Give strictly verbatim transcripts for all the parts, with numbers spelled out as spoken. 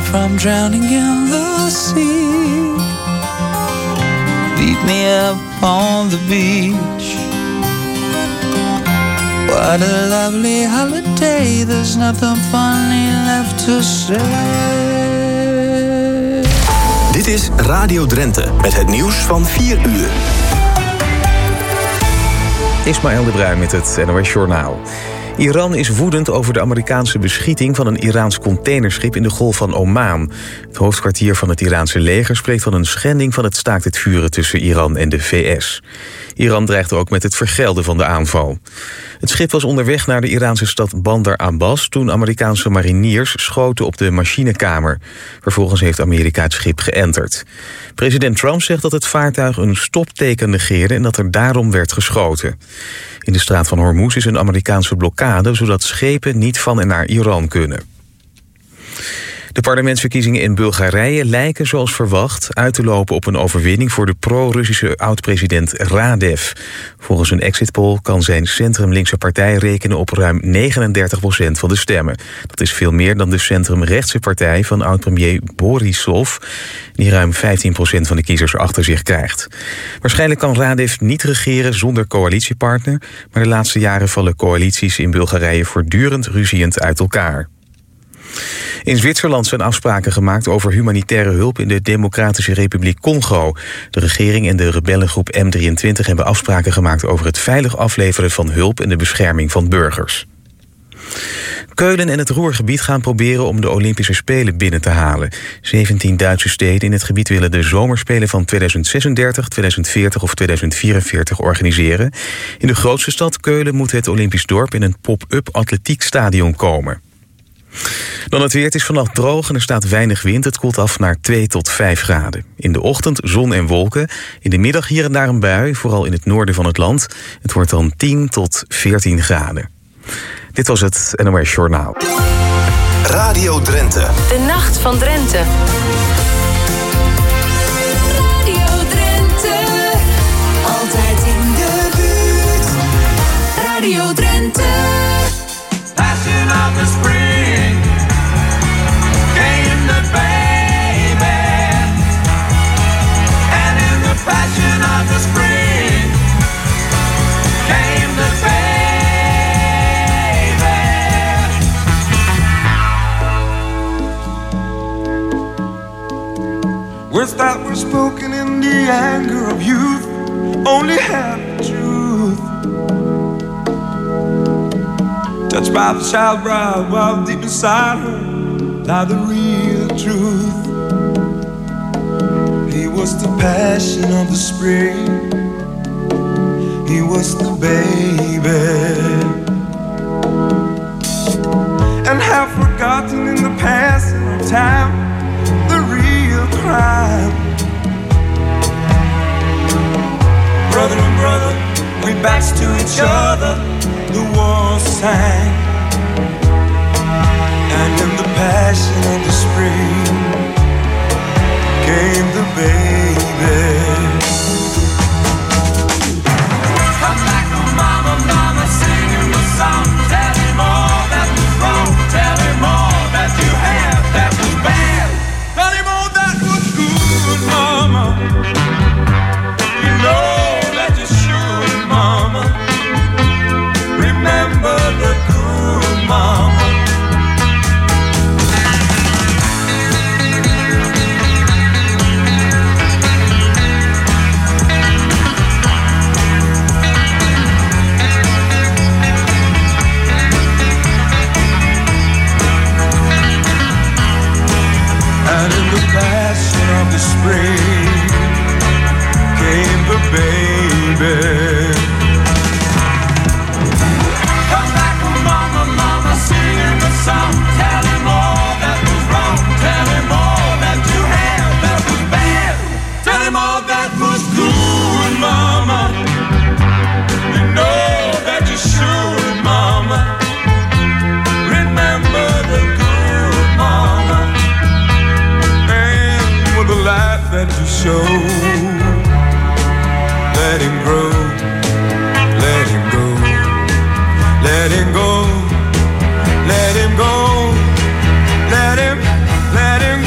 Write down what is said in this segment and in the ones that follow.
from drowning in the sea. Meet me up on the beach. What a lovely holiday. There's nothing funny left to say. Dit is Radio Drenthe met het nieuws van vier uur. Ismaël de Bruin met het N O S Journaal. Iran is woedend over de Amerikaanse beschieting van een Iraans containerschip in de Golf van Oman. Het hoofdkwartier van het Iraanse leger spreekt van een schending van het staakt het vuren tussen Iran en de V S. Iran dreigde ook met het vergelden van de aanval. Het schip was onderweg naar de Iraanse stad Bandar Abbas toen Amerikaanse mariniers schoten op de machinekamer. Vervolgens heeft Amerika het schip geënterd. President Trump zegt dat het vaartuig een stopteken negeerde en dat er daarom werd geschoten. In de straat van Hormuz is een Amerikaanse blokkade, zodat schepen niet van en naar Iran kunnen. De parlementsverkiezingen in Bulgarije lijken zoals verwacht uit te lopen op een overwinning voor de pro-Russische oud-president Radev. Volgens een exit poll kan zijn centrum-linkse partij rekenen op ruim negenendertig procent van de stemmen. Dat is veel meer dan de centrum-rechtse partij van oud-premier Borisov, die ruim vijftien procent van de kiezers achter zich krijgt. Waarschijnlijk kan Radev niet regeren zonder coalitiepartner, maar de laatste jaren vallen coalities in Bulgarije voortdurend ruziend uit elkaar. In Zwitserland zijn afspraken gemaakt over humanitaire hulp in de Democratische Republiek Congo. De regering en de rebellengroep M drieëntwintig hebben afspraken gemaakt over het veilig afleveren van hulp en de bescherming van burgers. Keulen en het Ruhrgebied gaan proberen om de Olympische Spelen binnen te halen. zeventien Duitse steden in het gebied willen de zomerspelen van tweeduizend zesendertig, tweeduizend veertig of tweeduizend vierenveertig organiseren. In de grootste stad Keulen moet het Olympisch dorp in een pop-up atletiekstadion komen. Dan het weer. Het is vannacht droog en er staat weinig wind. Het koelt af naar twee tot vijf graden. In de ochtend zon en wolken. In de middag hier en daar een bui, vooral in het noorden van het land. Het wordt dan tien tot veertien graden. Dit was het N O S Journaal. Radio Drenthe. De Nacht van Drenthe. Radio Drenthe. Altijd in de buurt. Radio Drenthe. Passion of the spring came the baby, and in the passion of the spring came the baby. Words that were spoken in the anger of youth only have the truth. Touched by the child bride while deep inside her lie the real truth. He was the passion of the spring. He was the baby. And have forgotten in the passing of time the real crime. Brother and brother, we backs to each other. The war sang, and in the passion of the spring came the baby. Come back, oh mama, mama, singing the song. Tell him all that was wrong. Tell him all that you had that was bad. Tell him all that was good, mama. You know that you should, mama. Remember the good mama. And in the passion of the spring came the baby. Song. Tell him all that was wrong. Tell him all that you had that was bad. Tell him all that was good, mama. You know that you should, mama. Remember the good, mama. And with the light that you show, let him grow, let him go, let him go. Let him go, let him, let him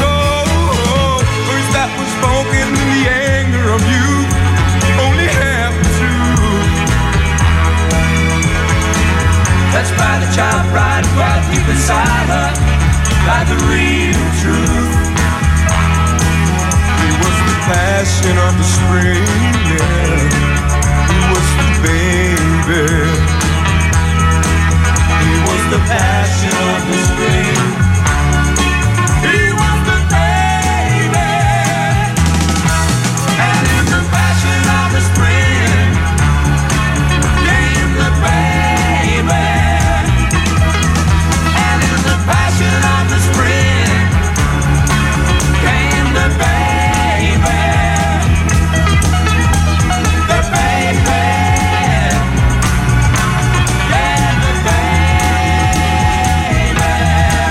the real truth. He was the passion of the spring, yeah. He was the baby. He was the passion of the spring. He was the baby. And in the passion of the spring came the baby. And in the passion of the spring came the baby. The baby. Yeah, the baby.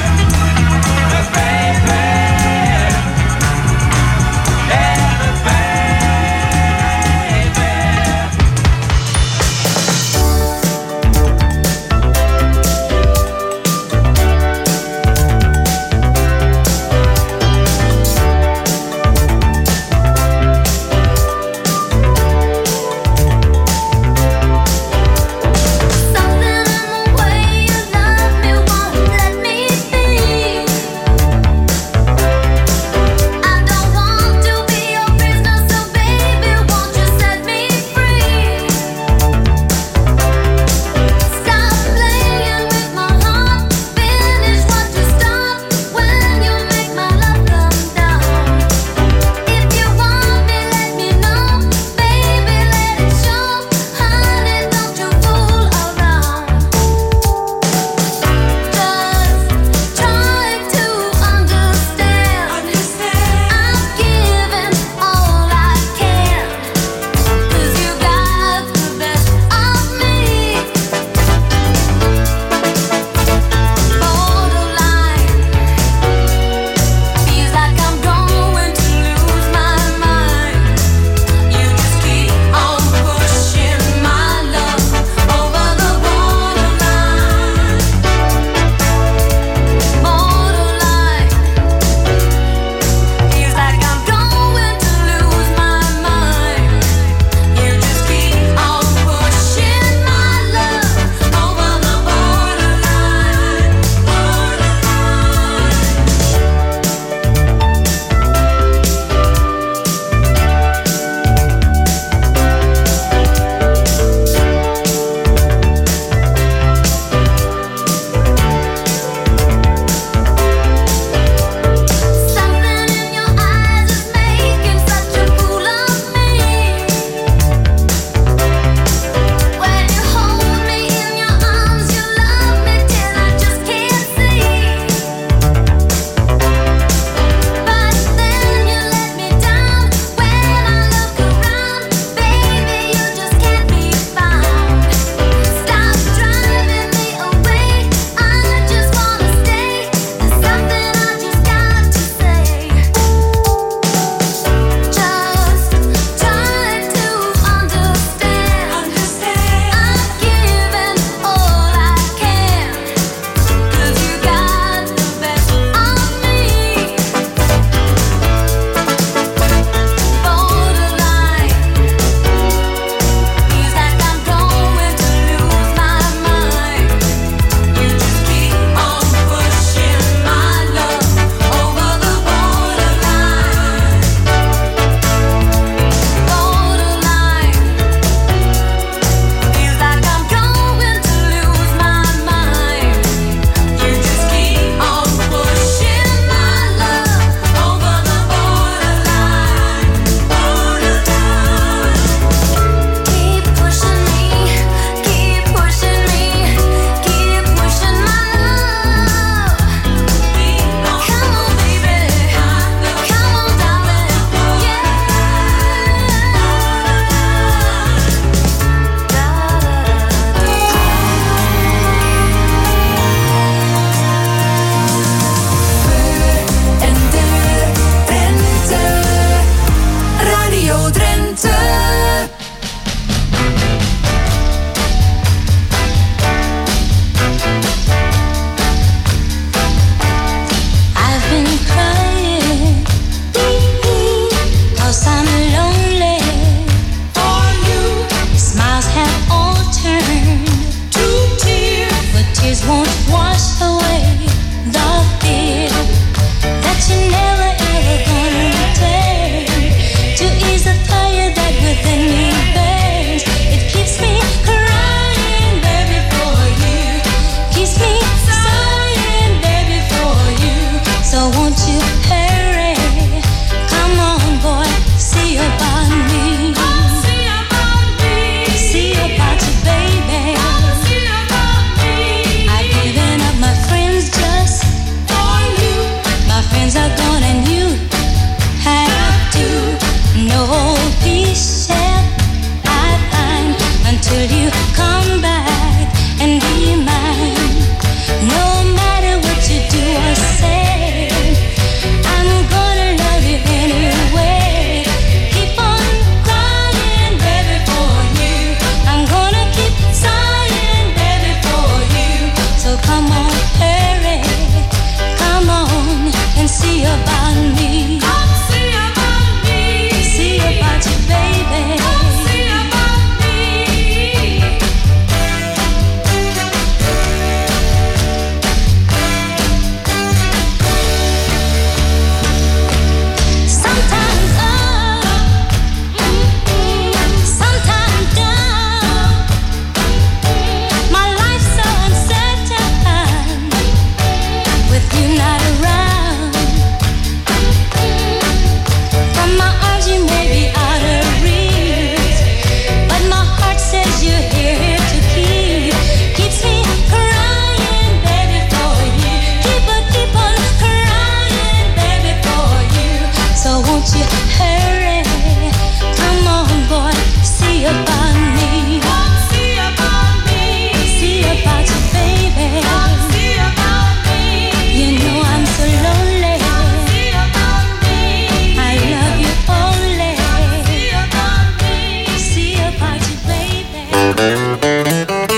you hurry? Come on, boy, see about me. See about me. See about you, baby. See about me. You know I'm so lonely. See about me. I love you only. See about me. See about you, baby.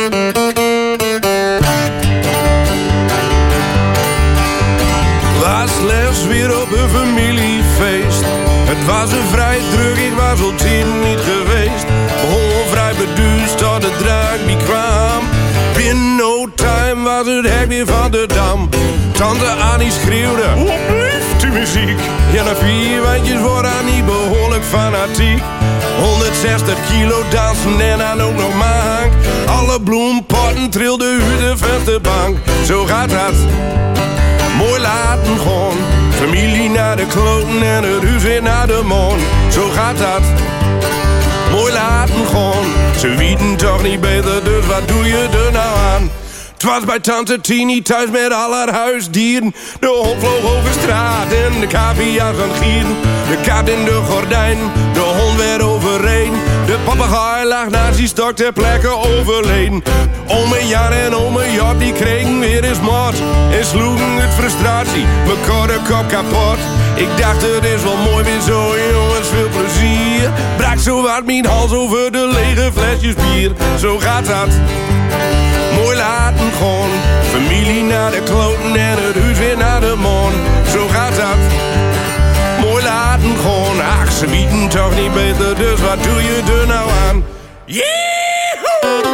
Les weer op een familiefeest. Het was een vrij druk, ik was al tien niet geweest. Begon vrij beduusd tot de draak die kwam. Binnen no time was het hek weer van de dam. Tante Annie schreeuwde, wat blijft die muziek? Ja, na vier wijntjes wordt Annie behoorlijk fanatiek. honderdzestig kilo dansen en dan ook nog mank. Alle bloempotten trilden uit de vensterbank. Zo gaat dat. Mooi laten gaan. Familie naar de kloten en het huis weer naar de maan. Zo gaat dat. Mooi laten gaan. Ze weten toch niet beter, dus wat doe je er nou aan? Het was bij tante Tini thuis met al haar huisdieren. De hond vloog over straat en de cavia's aan het gieren. De kat in de gordijn, de hond werd overreden. De papegaai lag naast die stok ter plekke overleden. Ome Jan en ome Jot die kregen weer eens mot. En sloegen het frustratie, mekaar de kop kapot. Ik dacht het is wel mooi weer zo, jongens, veel plezier. Brak zo wat mijn hals over de lege flesjes bier. Zo gaat dat. Mooi laten gaan. Familie naar de kloten en het huis weer naar de maan. Zo gaat dat. Mooi laten gaan. Ach, ze weten toch niet beter, dus wat doe je er nou aan? Yeehoe!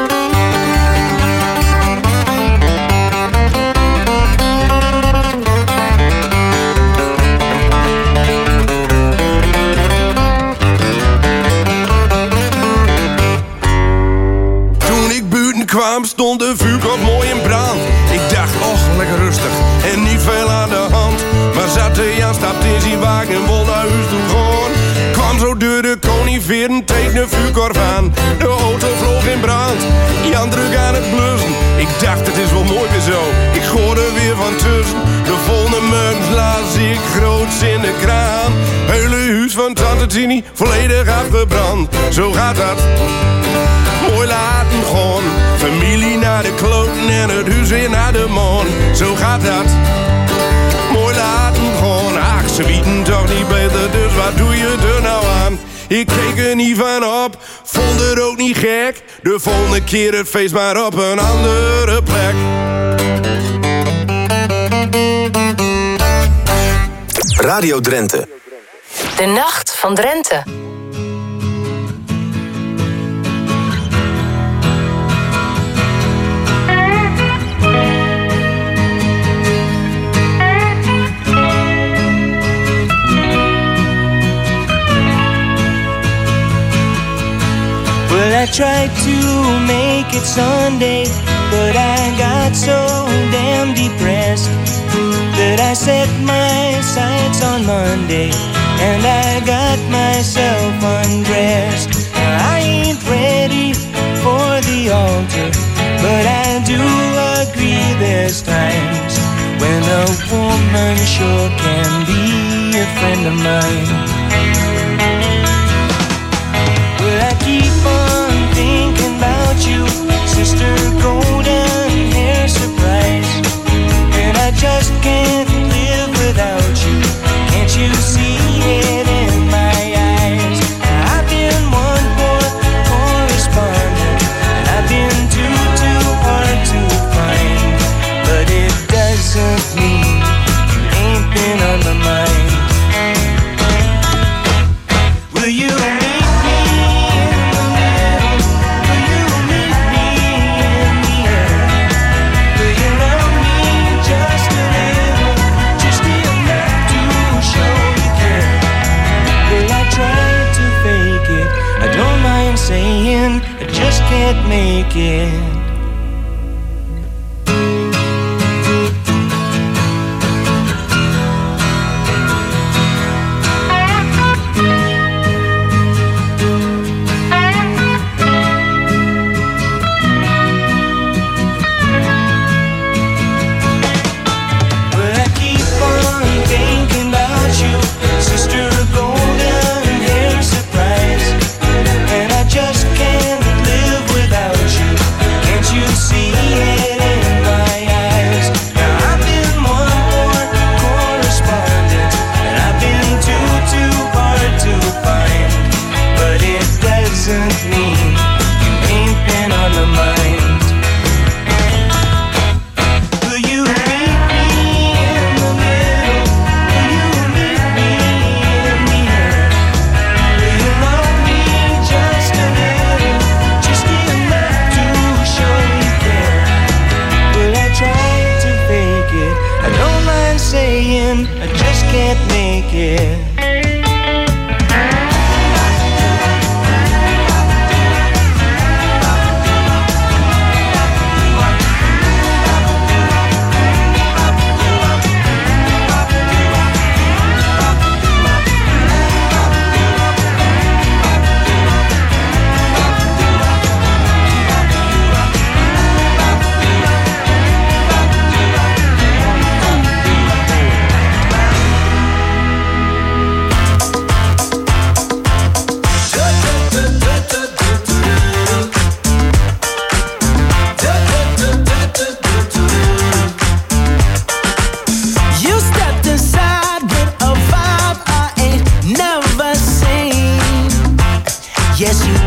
Kwam stond de vuurkop mooi in brand. Ik dacht, och, lekker rustig en niet veel aan de hand. Maar zat de Jan, stapt in zijn wagen en wil naar huis toe gaan. Kwam zo door de koniveren, tegen de vuurkorf aan. De auto vloog in brand, Jan druk aan het blussen. Ik dacht, het is wel mooi weer zo, ik goor er weer van tussen. De volgende mugs las ik groots in de kraan. Hele huis van tante Tini, volledig afgebrand. Zo gaat dat. Mooi laten gaan. Familie naar de kloten en het huis weer naar de maan. Zo gaat dat. Mooi laten gaan. Ach, ze weten toch niet beter, dus wat doe je er nou aan? Ik keek er niet van op, vond het ook niet gek. De volgende keer het feest maar op een andere plek. Radio Drenthe. De Nacht van Drenthe. I tried to make it Sunday, but I got so damn depressed that I set my sights on Monday and I got myself undressed. I ain't ready for the altar, but I do agree there's times when a woman sure can be a friend of mine. Well, I keep on thinking about you, sister golden hair surprise, and I just can't live without you. Can't you see it in my eyes? I've been one poor correspondent, and I've been too, too hard to find, but it doesn't mean you ain't been on my mind. Will you saying I just can't make it. Well, I keep on thinking about you, sister golden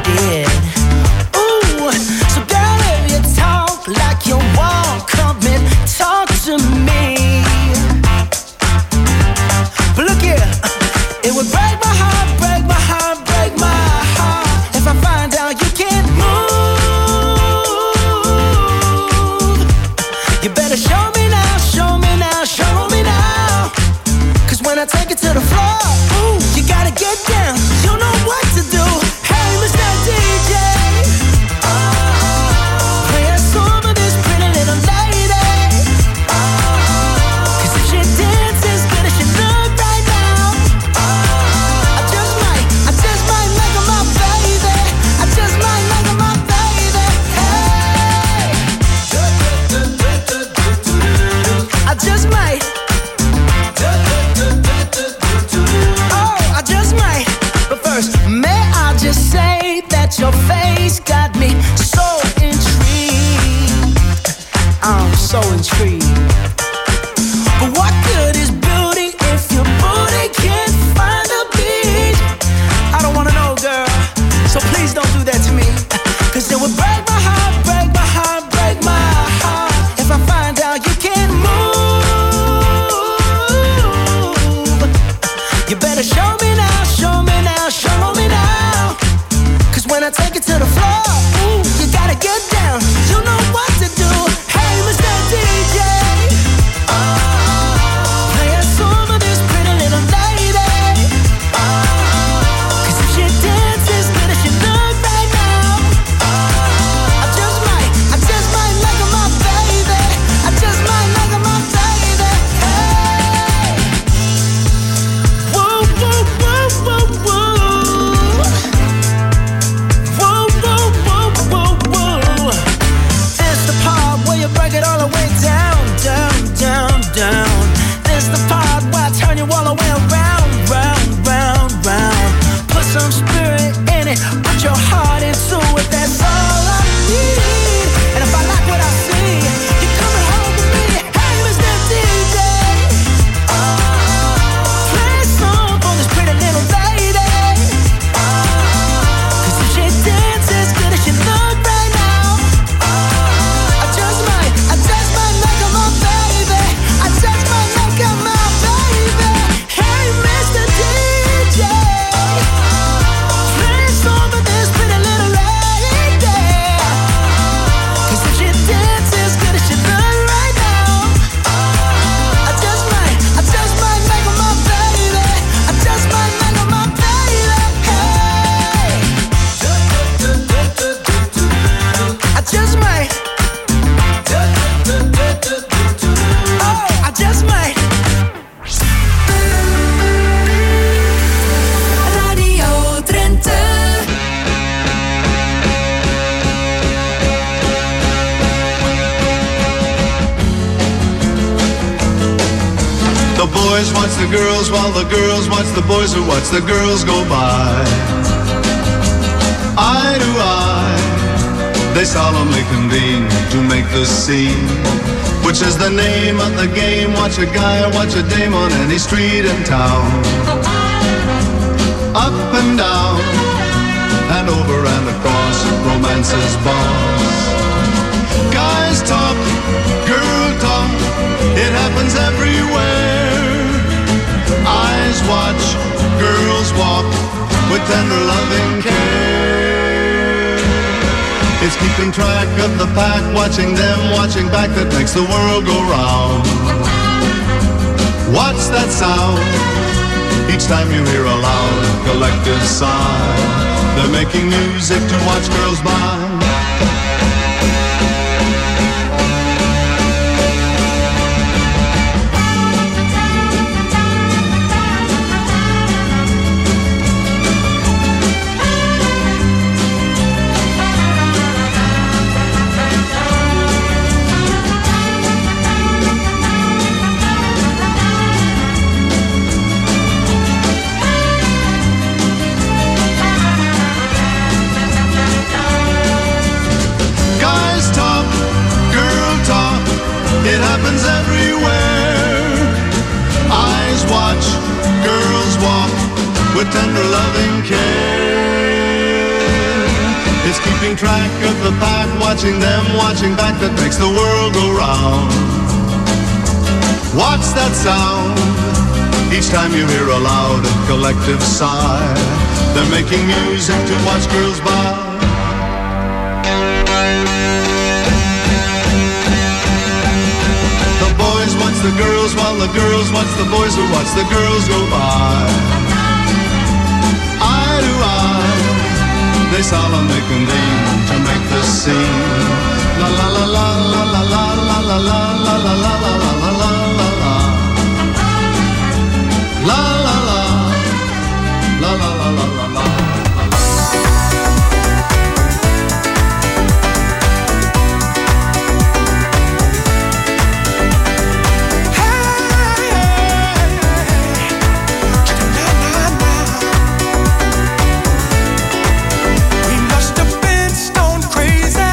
did. Ooh, so girl, if you talk like you walk, come and talk to me. But look here, it would break my heart, break my heart, break my heart if I find out you can't move. You better show me now, show me now, show me now. Cause when I take it to the floor, ooh, you gotta get down. You know what to do. Hey, Mister D J, oh, play a song for this pretty little lady. Oh, cause if she dances as good as she look right now, oh, I just might, I just might make her my baby. I just might make her my baby. Hey, I just might. Oh, I just might. But first, may I just say that your face got me so intrigued. I'm so intrigued. But what good is beauty if your booty can't find a beat? I don't wanna know, girl, so please don't do that to me. Cause it would break my heart, break my heart, break my heart if I find out you can't move. You better show me now, show me now, show me now. Cause when I take it to the floor, ooh, you gotta get down. You know what to do. Hey, Mister D J, oh, play a song for this pretty little lady. Oh, cause if she dances as good as she look right now, oh, I just might, I just might make her my baby. I just might make her my baby. Hey, whoa, whoa, whoa, whoa, whoa. Whoa, whoa, whoa, whoa, whoa. This the part where you break it all the way down, down, down, down. This the part where I turn you all the way around, round, round, round. Put some spirit in it, put your heart into it. That's all I need. And if I like what I see, you're coming home with me. Hey, Mister D J, oh, play a song for this pretty little lady. Oh, cause if she dances as good as she look right now, oh, I just might, I just might make her my baby. I just might make her my baby. Hey, Mister D J, play a song for this pretty little lady. Cause if she dances as good as she look right now, I just might, I just might make her my baby. I just might make her my baby. Hey, I just might. Oh, I just might. Radio Drenthe. The boys watch the girls while the girls watch the boys who watch the girls go by. Eye to eye, they solemnly convene to make the scene, which is the name of the game. Watch a guy or watch a dame on any street in town. Up and down, and over and across, romance's boss. Guys talk, girl talk, it happens everywhere. Eyes watch, girls walk with tender loving care. It's keeping track of the pack, watching them, watching back, that makes the world go round. What's that sound? Each time you hear a loud collective sigh, they're making music to watch girls by. It happens everywhere. Eyes watch, girls walk with tender loving care. keeping track of the pack, watching them, watching back, that makes the world go round. What's that sound? Each time you hear a loud and collective sigh, they're making music to watch girls by. The boys watch the girls while the girls watch the boys who watch the girls go by. Eye to eye, they solemnly convene to make this scene. La la la la la la la la la la la la la la la la la la la. La la la la la la la la la. We must have been stone crazy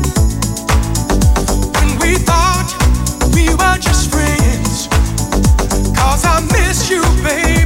when we thought we were just friends. 'Cause I miss you, baby.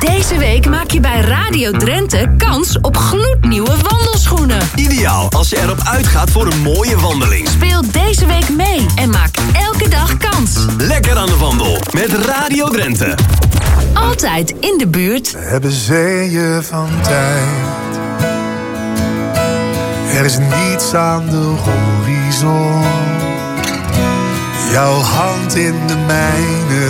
Deze week maak je bij Radio Drenthe kans op gloednieuwe wandelschoenen. Ideaal als je erop uitgaat voor een mooie wandeling. Speel deze week mee en maak elke dag kans. Lekker aan de wandel met Radio Drenthe. Altijd in de buurt. We hebben zeeën van tijd. Er is niets aan de horizon. Jouw hand in de mijne.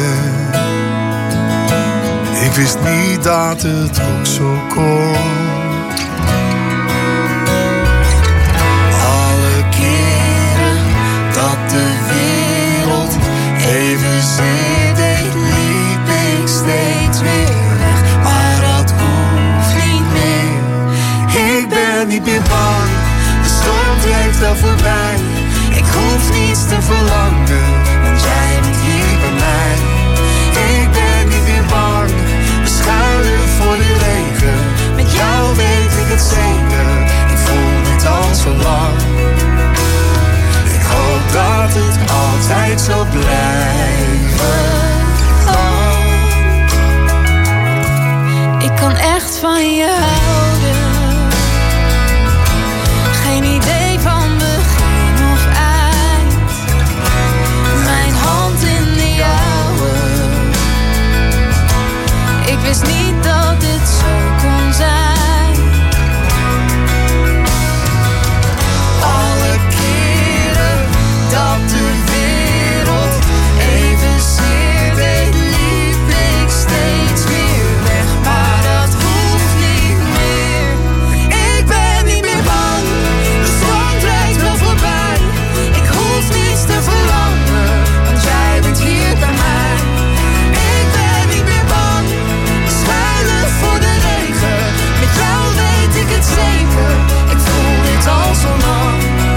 Ik wist niet dat het ook zo kon. Alle keren dat de wereld evenzeer deed, liep ik steeds weer weg. Maar dat hoeft niet meer. Ik ben niet meer bang. De storm trekt wel voorbij. Ik hoef niets te verlangen, want jij bent hier bij mij. Ik ben niet meer bang. We schuilen voor de regen. Met jou weet ik het zeker. Ik voel dit al zo lang. Ik hoop dat het altijd zal blijven. Oh. Ik kan echt van je houden. Geen idee van begin of eind. Mijn hand in de jouwe. Ik wist niet dat dit zo kon zijn. Alle keren dat de wereld evenzeer deed, liep ik steeds weer weg. Maar dat hoeft niet meer. Ik ben niet meer bang. De storm trekt wel voorbij. Ik hoef niets te verlangen, want jij bent hier bij mij. Ik ben niet meer bang. We schuilen voor de regen. Met jou weet ik het zeker. Ik voel dit al zo lang.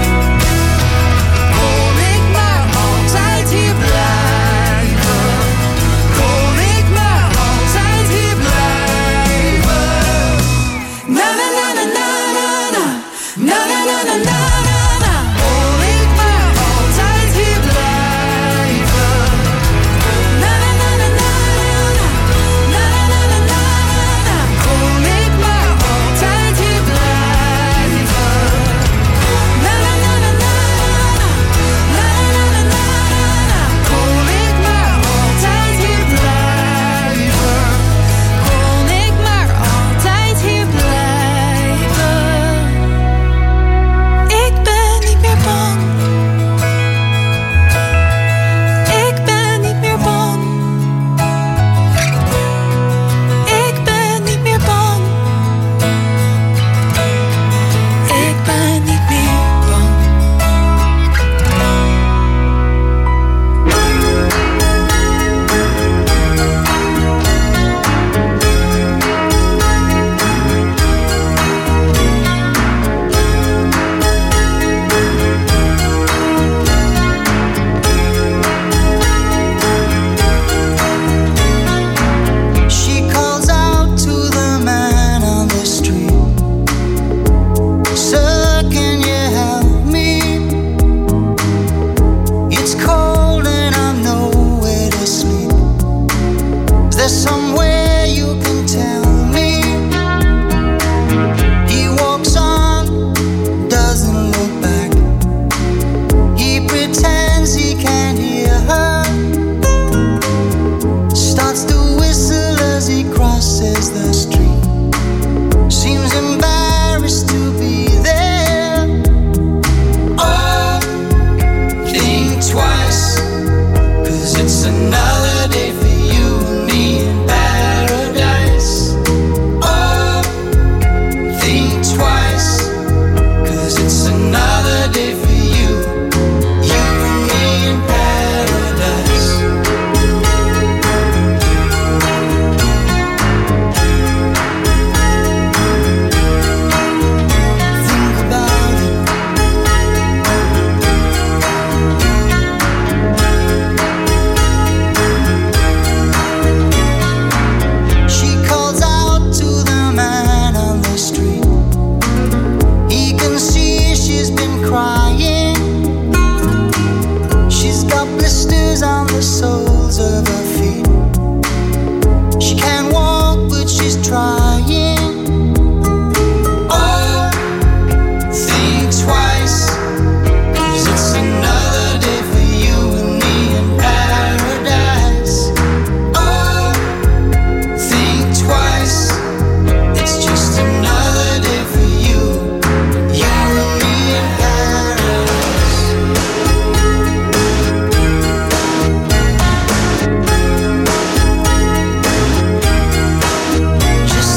Kon ik maar altijd hier blijven. Kon ik maar altijd hier blijven. Na na na na na na na. Na na na na na na na. Kon ik maar altijd hier blijven. Na na na na na na. Na na na na na na. Kon ik maar altijd hier blijven. Na na na na na na. Na na na na na. Kon ik maar altijd hier blijven. Kon ik maar altijd hier blijven. Ik ben niet meer bang. Ik ben niet meer bang. Ik ben niet meer bang. Ik ben niet meer bang. She calls out to the man on the street. Sir, can you help me? It's cold and I'm nowhere to sleep. Is there somewhere you can tell me? He walks on, doesn't look back. He pretends he can't hear her. Starts to whistle as he crosses the street. Seems embarrassed to be there. Oh, think twice, 'cause it's another day for you and me in paradise. Oh, think twice, 'cause it's another day for you, you and me in paradise. she's trying. Oh, think twice, 'cause it's another day for you and me in paradise. Oh, think twice, it's just another day for you, you and me in paradise. Just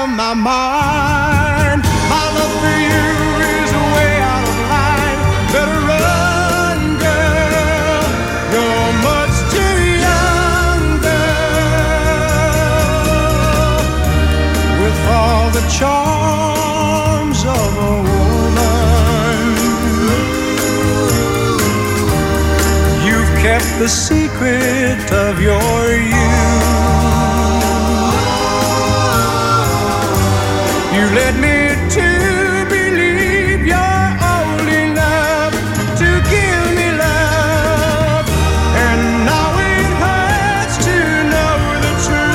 of my mind. My love for you is way out of line. Better run, girl. You're much too young, girl. With all the charms of a woman, you've kept the secret of your youth. You led me to believe you're old enough to give me love, and now it hurts to know the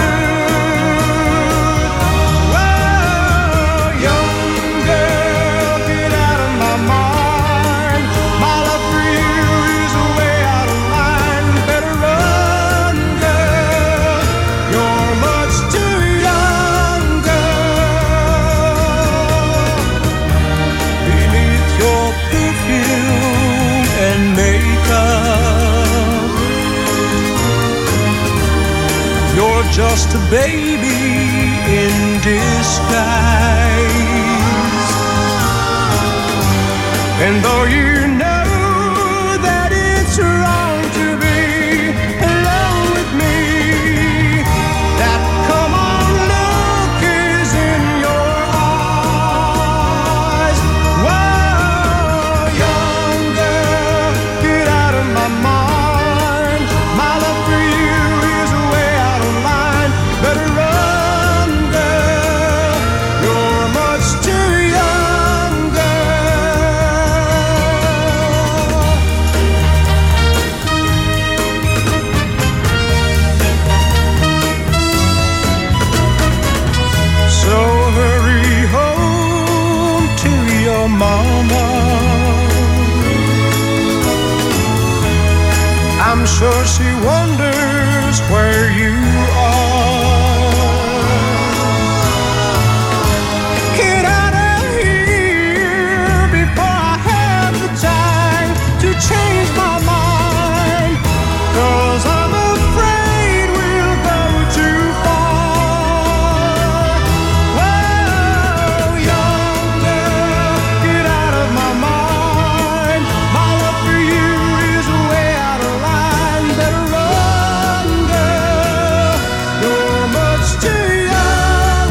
truth. Whoa, young girl, get out of my mind. My love for you is way out of line. Better run, girl. You're much too young, girl. Beneath your perfume and makeup, you're just a baby in disguise. And though you know that it's wrong to be alone with me, that come on look is in your eyes. Whoa, young girl, get out of my mind. My love for you is way out of line. Better run, girl. You're much too young, girl. So hurry home to your mama. I'm sure she wonders where you are. Get out of here before I have the time to change my mind, 'cause I'm afraid we'll go too far. Whoa, young girl, get out of my mind. My love for you is way out of line. Better run, girl. You're much too young,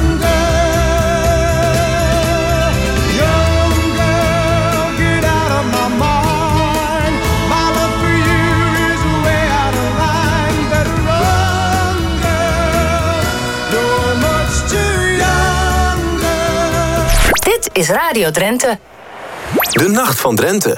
girl. Young girl, get out of my mind. My love for you is way out of line. Better run, girl. You're much too young, girl. Dit is Radio Drenthe. De Nacht van Drenthe.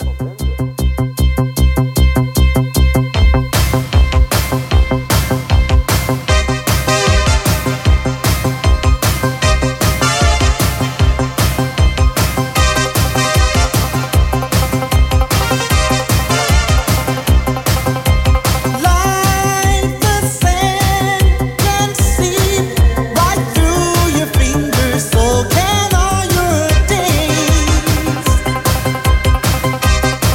Like the sand can seep right through your fingers, so can all your days.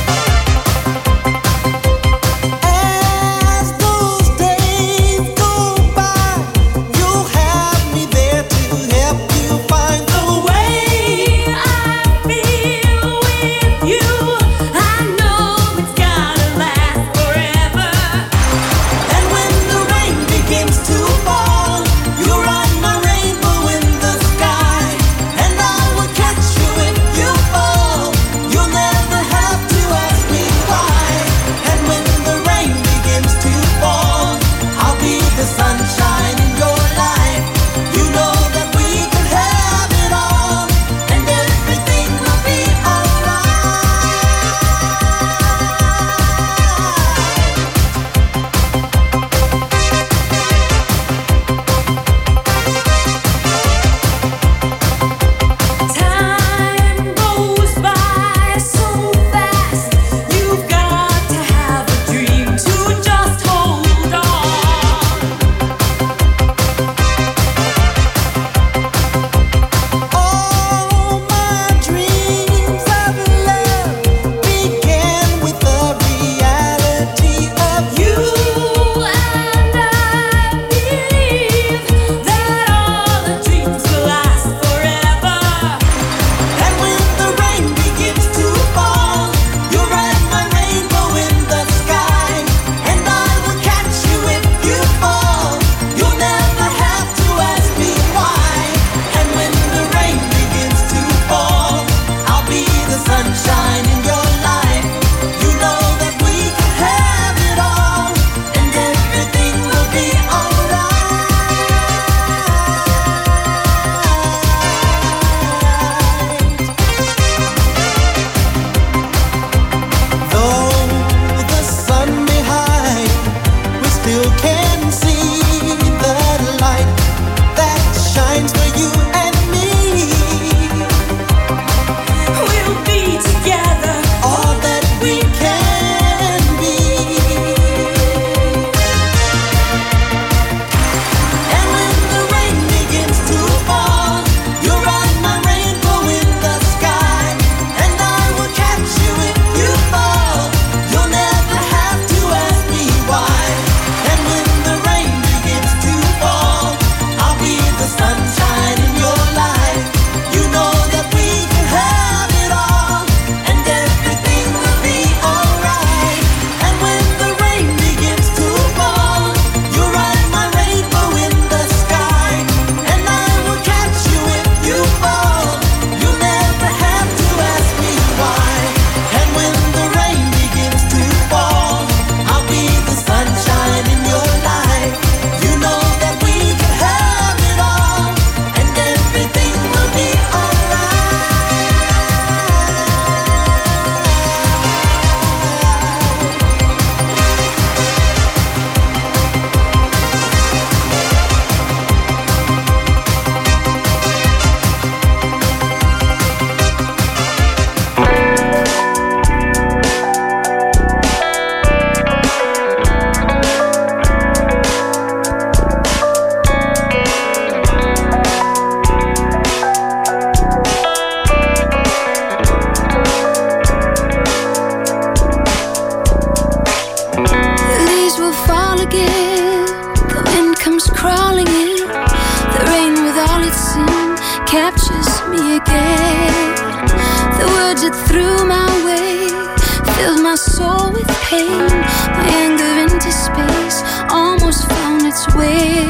captures me again. The words that threw my way filled my soul with pain. My anger into space almost found its way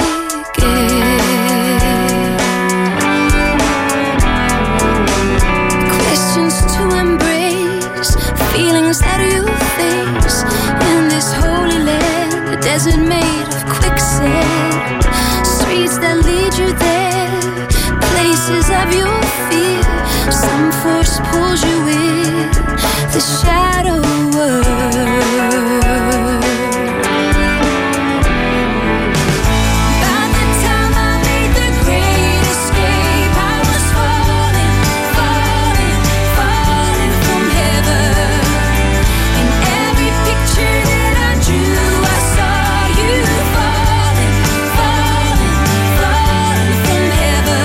again. Questions to embrace, feelings that you face in this holy land, a desert made of quicksand. Streets that lead you there, places of your fear. Some force pulls you in the shadow world. By the time I made the great escape, I was falling, falling, falling from heaven. In every picture that I drew, I saw you falling, falling, falling from heaven.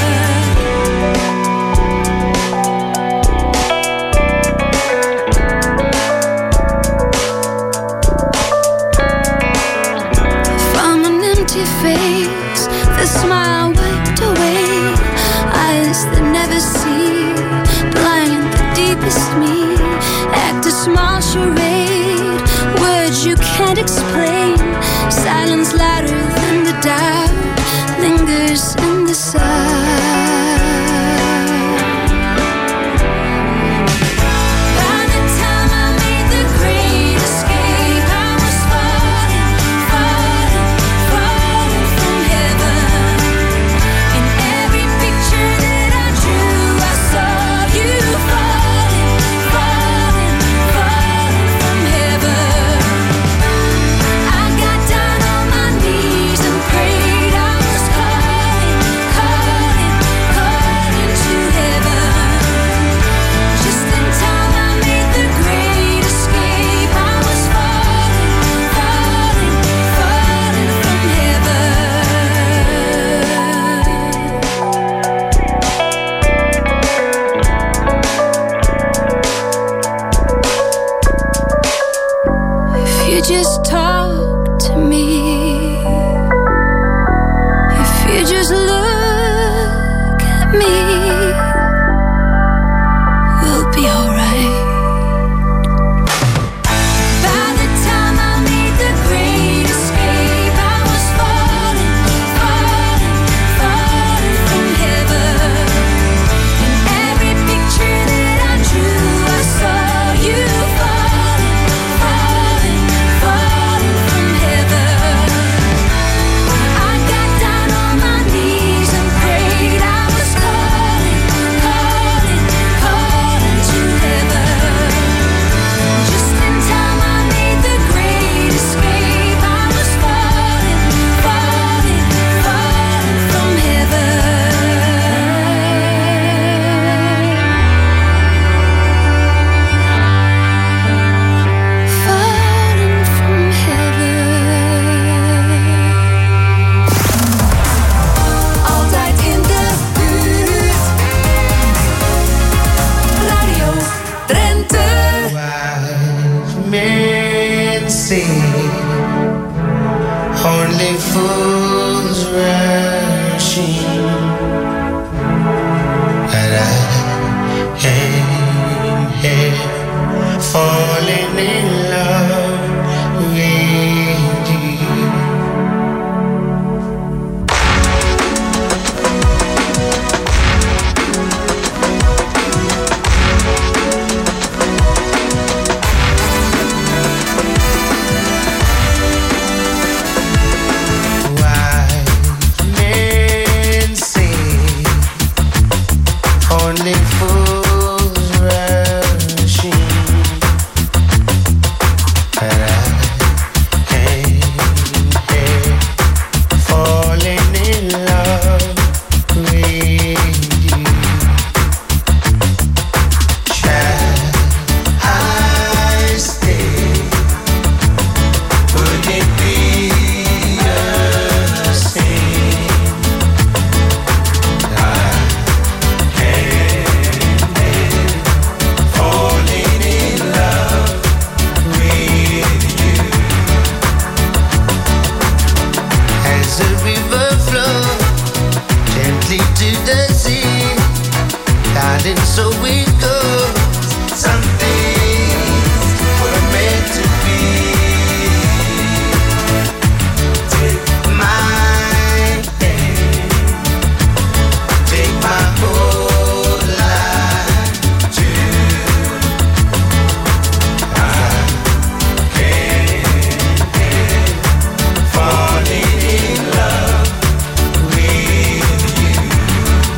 From an empty face, the smile wiped away. Eyes that never see, blind the deepest me. Act a small charade, words you can't explain. Silence louder than the doubt lingers in the side. By the time I made the great escape, I was falling, falling, falling from heaven. In every picture that I drew, I saw you falling, falling, falling from heaven. I got down on my knees and prayed. I was calling, calling, calling to heaven. Just in time I made the great escape. I was falling, falling, falling from heaven. If you just talk to me, if you just look at me, we'll be alright. By the time I made the great escape, I was falling, falling, falling from heaven. In every picture that I drew, I saw you falling, falling, falling from heaven. I got down on my knees and prayed. I was calling, calling, calling to heaven. Just in time I made the great escape. I was falling, falling, falling from heaven. Falling from heaven. Altijd in de buurt. Radio Drenthe. Men say only fools rushing, and I am here falling in love with you. Men say only fools rushing, but I am here falling in love with you. Shall I stay? Would it be the same? I am here falling in love with you. As the river flows gently to the sea. Darling, so we go.